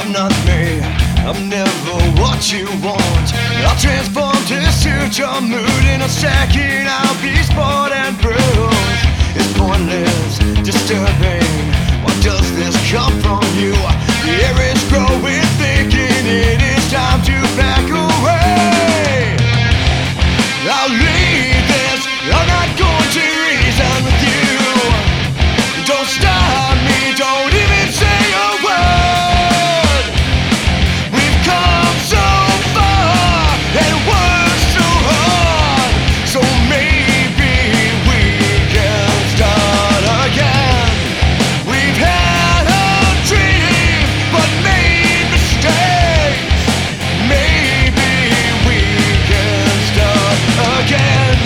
I'm not me, I'm never what you want. I'll transform to suit your mood. In a second I'll be spoiled and bruised. It's pointless, disturbing. Why does this come from you? The air is growing, thinking it is time to back away. I'll leave this, I'm not going to reason with you. Don't stop me, don't even say a word. We've come so far and worked so hard, so maybe we can start again. We've had a dream but made mistakes. Maybe we can start again.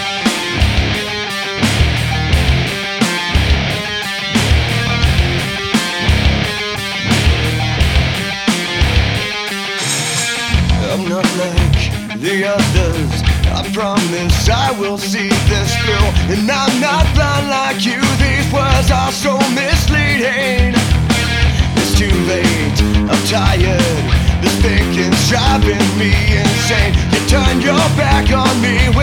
I'm not like the others. I promise I will see this through. And I'm not blind like you. These words are so misleading. It's too late, I'm tired. This thinking's driving me insane. You turn your back on me